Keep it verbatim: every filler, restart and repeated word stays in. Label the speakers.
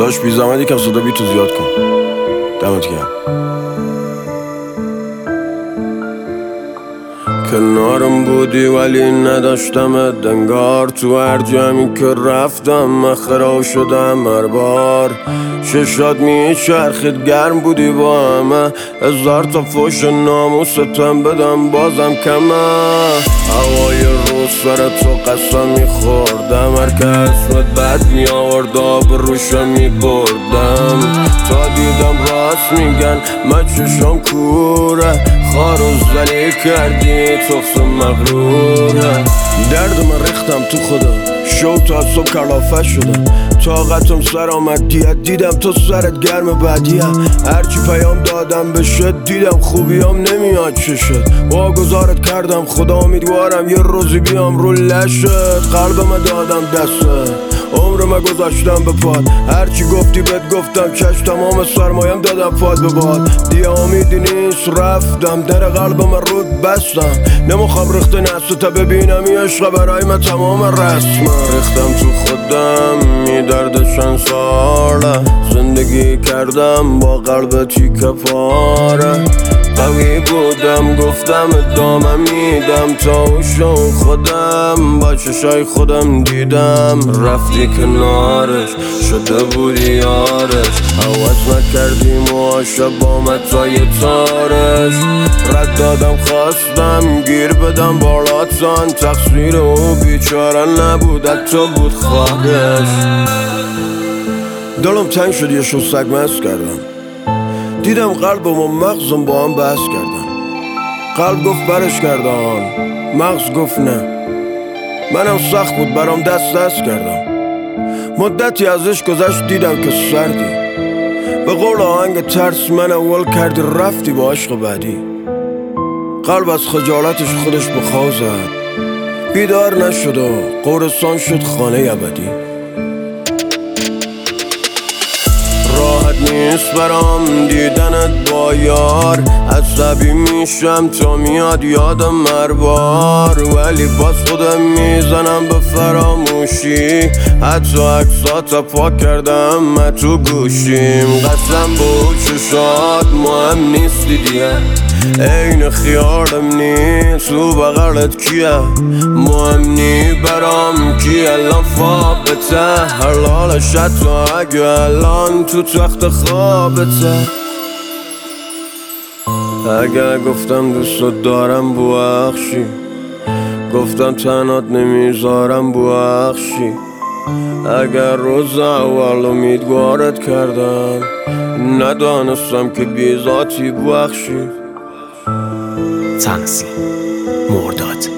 Speaker 1: داشت بی زحمت یکم صدا بی تو زیاد کن. دمت گرم. کنارم بودی ولی نداشتم دنگار، تو هر جمعی که رفتم من خراب شدم هر بار. ششات میچرخید گرم بودی با همه، هزار تا فوش ناموستم بدم بازم کمه. هوای روز سر تو قسم میخوردم، هر که اسمت بد میآورد آب روشم میبردم. تا دیدم راست میگن من چشم کوره، خار و زلی کردی تخص مغروره. درد من ریختم تو خودم، شو تا صبح کلافه شدم. طاقتم سر آمد دیت، دیدم تو سرت گرم بدیه. هرچی پیام دادم بشه دیدم خوبیام نمیاد چشت. واگذارت کردم خدا امیدوارم یه روزی بیام رو لشت. قلبم دادم دسته، عمرم گذاشتم به پاد. هرچی گفتی بهت گفتم چشم، تمام سرمایم دادم پاد به باد. دیگه امیدی نیست رفتم، در قلبم رود بستم. نمیخوام ریخته نسته تا ببینم این عشق برای من تمام رسمم. ریختم تو خودم می درد چند ساله، زندگی کردم با قلب تیکه پاره. قوی بودم گفتم ادامه میدم تا اوشم خودم با چشای خودم دیدم. رفتی کنارش شده بودی یارش، عوض نکردی موهاشو با متای تارش. رد دادم خواستم گیر بدم بالاتان، تقصیر او بیچاره نبود حتی بود خواهش. دلم تنگ شد یه شو سگ مست کردم، دیدم قلبم و مغزم با هم بحث کردم. قلب گفت برش کردم، مغز گفت نه. منم سخت بود برام دست دست کردم. مدتی ازش گذشت دیدم که سردی، به قول آهنگ ترس من اول کردی رفتی با عشق بعدی. قلب از خجالتش خودش به خواه زد، بیدار نشد و قورستان شد خانه ابدی. راحت نیست برام دیدنت با یار، عصبی میشم تا میاد یادم هر بار. ولی باز خودم میزنم به فراموشی، حتی عکسات پاک کردم من تو گوشیم. قسم با چشات مهم نیستی دیگه، این خیالم نیست تو بغلت کیه. مهم نی برام کی الان فابته، حلالش حتی اگه الان تو تخت خوابته. اگه گفتم دوست دارم ببخشی، گفتم تنات نمیذارم ببخشی. اگر روز اول امیدوارت کردم، ندانستم که بی ذاتی ببخشی.
Speaker 2: تنظیم مرداد